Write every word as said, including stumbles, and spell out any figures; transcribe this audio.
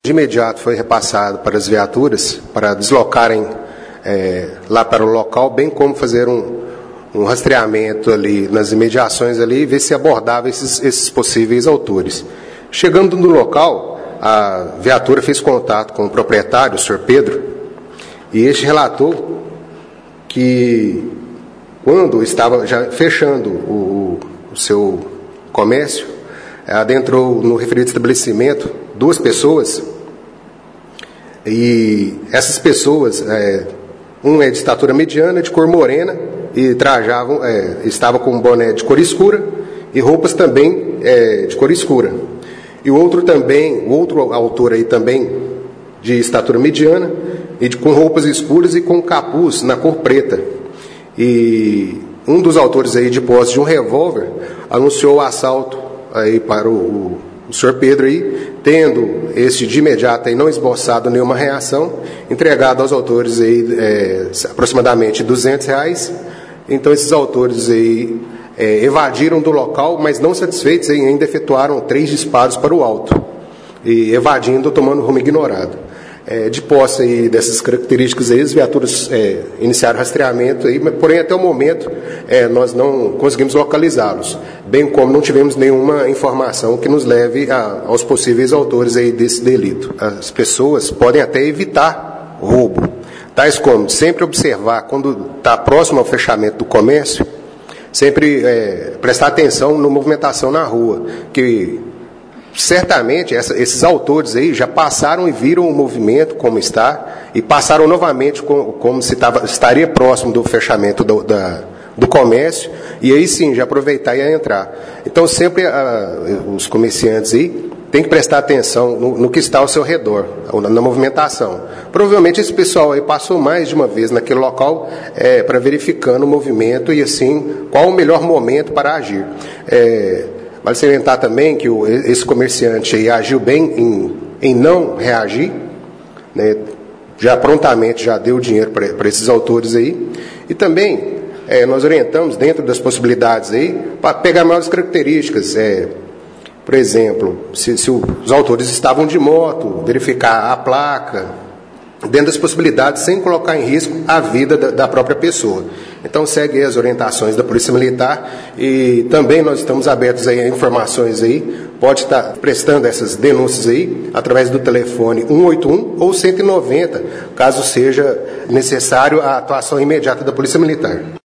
De imediato foi repassado para as viaturas para deslocarem é, lá para o local, bem como fazer um, um rastreamento ali nas imediações ali e ver se abordava esses, esses possíveis autores. Chegando no local, a viatura fez contato com o proprietário, o senhor Pedro, e este relatou que quando estava já fechando o, o seu comércio, adentrou no referido estabelecimento duas pessoas, e essas pessoas, é, um é de estatura mediana, de cor morena, e trajavam, é, estava com um boné de cor escura e roupas também é, de cor escura. E o outro também, o outro autor aí também de estatura mediana, e de, com roupas escuras e com capuz na cor preta. E um dos autores aí de posse de um revólver anunciou o assalto aí para o, o, o senhor Pedro aí, tendo este de imediato aí não esboçado nenhuma reação, entregado aos autores aí é, aproximadamente duzentos reais. Então esses autores aí é, evadiram do local, mas não satisfeitos aí, ainda efetuaram três disparos para o alto, e evadindo, tomando rumo ignorado. É, de posse aí dessas características aí, as viaturas é, iniciaram rastreamento aí, mas, porém até o momento é, nós não conseguimos localizá-los, bem como não tivemos nenhuma informação que nos leve a, aos possíveis autores aí desse delito. As pessoas podem até evitar roubo, tais como sempre observar quando está próximo ao fechamento do comércio, sempre é, prestar atenção na movimentação na rua, que certamente essa, esses autores aí já passaram e viram o movimento como está, e passaram novamente com, como se tava, estaria próximo do fechamento do, da, do comércio, e aí sim já aproveitar e entrar. Então sempre a, os comerciantes aí têm que prestar atenção no, no que está ao seu redor, na, na movimentação. Provavelmente esse pessoal aí passou mais de uma vez naquele local é, para verificando o movimento e assim qual o melhor momento para agir. É, Vale salientar também que o, esse comerciante aí agiu bem em, em não reagir, né, já prontamente já deu dinheiro para esses autores aí. E também é, nós orientamos, dentro das possibilidades aí, para pegar maiores características. É, por exemplo, se, se os autores estavam de moto, verificar a placa, dentro das possibilidades, sem colocar em risco a vida da, da própria pessoa. Então segue aí as orientações da Polícia Militar, e também nós estamos abertos aí a informações aí, pode estar prestando essas denúncias aí através do telefone um oito um ou cento e noventa, caso seja necessário a atuação imediata da Polícia Militar.